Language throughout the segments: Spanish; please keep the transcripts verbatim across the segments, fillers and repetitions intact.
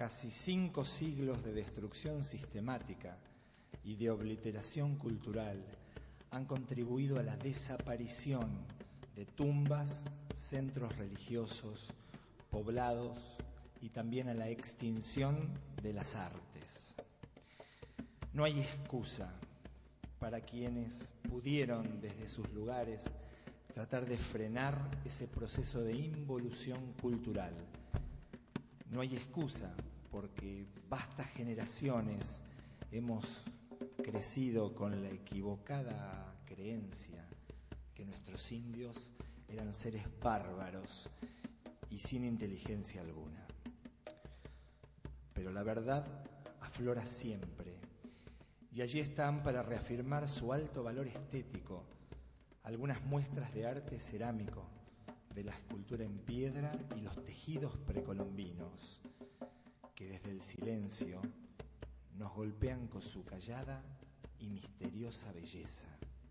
Casi cinco siglos de destrucción sistemática y de obliteración cultural han contribuido a la desaparición de tumbas, centros religiosos, poblados y también a la extinción de las artes. No hay excusa para quienes pudieron desde sus lugares tratar de frenar ese proceso de involución cultural. No hay excusa porque vastas generaciones hemos crecido con la equivocada creencia que nuestros indios eran seres bárbaros y sin inteligencia alguna. Pero la verdad aflora siempre, y allí están para reafirmar su alto valor estético algunas muestras de arte cerámico, de la escultura en piedra y los tejidos precolombinos, que desde el silencio nos golpean con su callada y misteriosa belleza.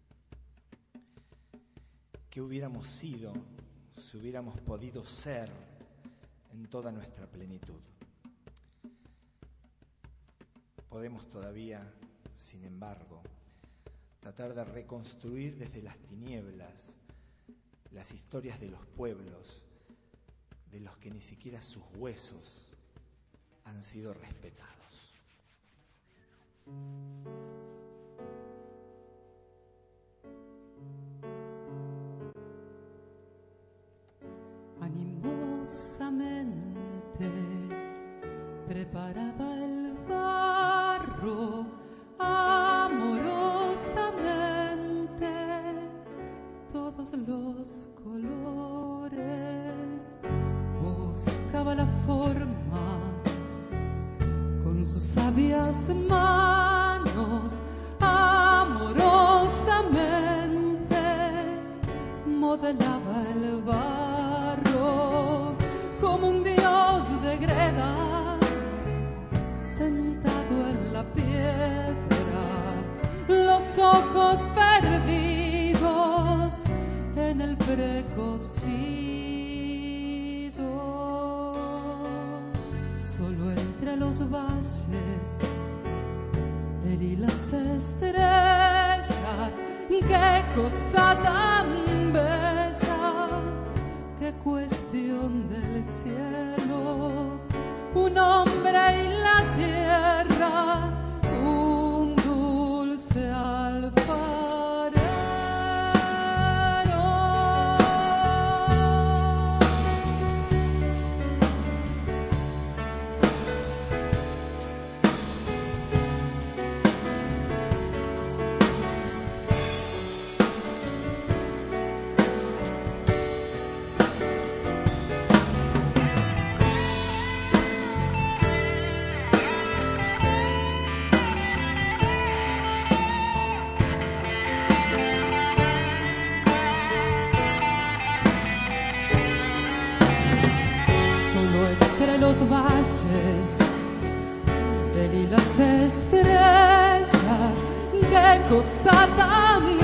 ¿Qué hubiéramos sido si hubiéramos podido ser en toda nuestra plenitud? Podemos todavía, sin embargo, tratar de reconstruir desde las tinieblas las historias de los pueblos, de los que ni siquiera sus huesos han sido respetados. Animosamente preparaba el barro, amorosamente todos los colores, buscaba la forma con sus sabias manos, amorosamente modelaba el barro como un dios de greda sentado en la piedra, los ojos perdidos en el precocido. Solo entre los valles él y las estrellas, qué cosa tan bella, qué cuestión del cielo, un hombre y la tierra, un dulce alfarero. Los valles, él y las estrellas, qué cosa tan